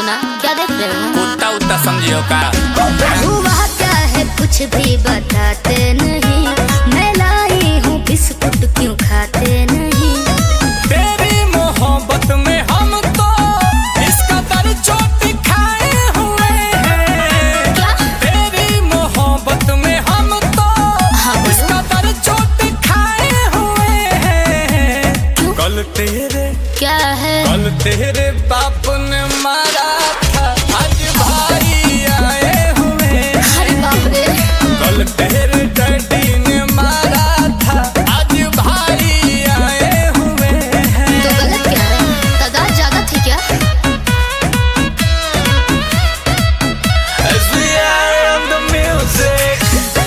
ना, क्या देख रहे हो? कुत्ता उत्ता समझियो का। हुआ क्या है कुछ भी बताते नहीं, मैं लाई हूँ बिस्कुट क्यों खाते नहीं। तेरी मोहब्बत में हम तो इसका दर चोट खाए हुए हैं। क्या? तेरी मोहब्बत में हम तो इसका दर चोट खाए हुए हैं। क्यों? कल तेरे क्या है? कल तेरे बाप ने मारा था, आज भाई आए हुए हैं। अरे बाप रे। कल तेरे डैडी ने मारा था, आज भाई आए हुए हैं। तो गलत क्या है? तादाद ज्यादा थी क्या? As we are on the music.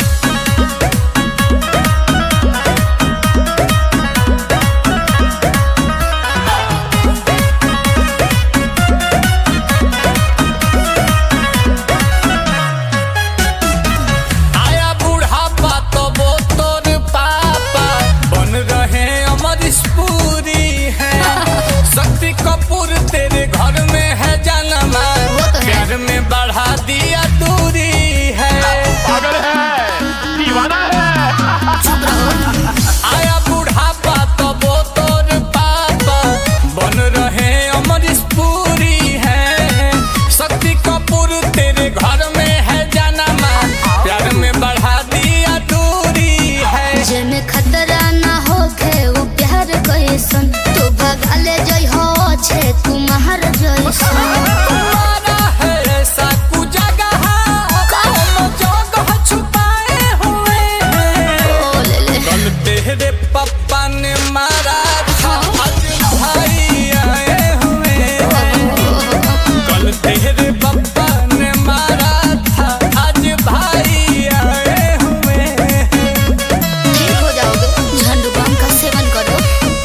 आया बुढ़ापा तो वो तोर पापा बन रहे अमर स्पूरी है। शक्ति कपूर तेरे घर में है जन्मा, वो तो है। प्यार में बढ़ा दिया दूरी है। पागल है, दीवाना है। चुप रहो। आया बुढ़ापा तो वो तोर पापा बन रहे अमर स्पूरी है। शक्ति कपूर तेरे घर में है जन्मा, प्यार में बढ़ा दिया दूरी है। जेमे खतरा ना होखे वो प्यार कैसन, तू भगा ले जई हो छे कुमार जैसन। तुम्हारा है ऐसा कुजगह, हम जगह छुपाए हुए हैं। ओ ले ले। कल तेरे पापा ने मारा था, आज भाई आए हुए हैं। कल तेरे पापा ने मारा था, आज भाई आए हुए हैं। ठीक हो जाओगे, झंडू बाम का सेवन करो।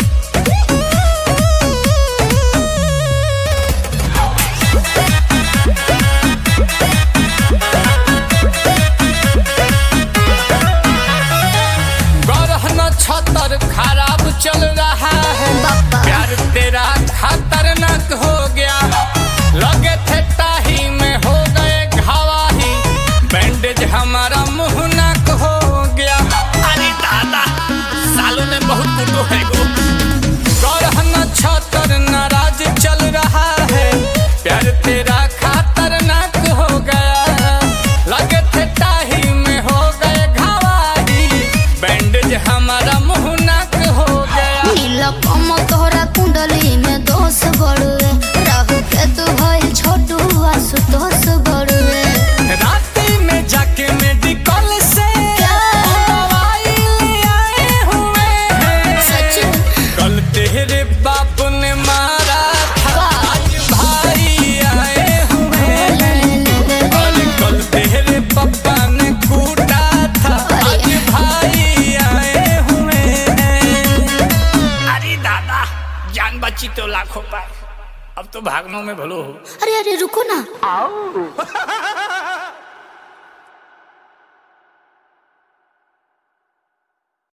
गरहन छतर खराब चल रहा है, बापा। प्यार तेरा खतरनाक हो गया। लगे थे ताही में हो गए घावाही, बैंडेज हमारा मुंह नाक हो गया। अरे दादा, सालों ने बहुत कुटो है गो। गरहन छतर नाराज चल रहा है, प्यार तेरा खतरनाक हो गया। लगे थे ताही में हो गए घावाही, बैंडेज हमारा मुंह नाक हो गया। नीला कम तोहरा कुंडली में दोष बड़ुए, राहु के तू भइल छोटू आशुतोष बड़ुए। राती में जाके मेडिकल से दवाई ले आए हुए हैं। सच? कल तेरे बाप ने मारा था, आज भाई आए हुए हैं। कल तेरे पापा ने कूटा था, आज भाई आए हुए हैं। अरे दादा, जान बची तो लाखों पाए, अब तो भागनों में भलो हो। अरे अरे रुको ना।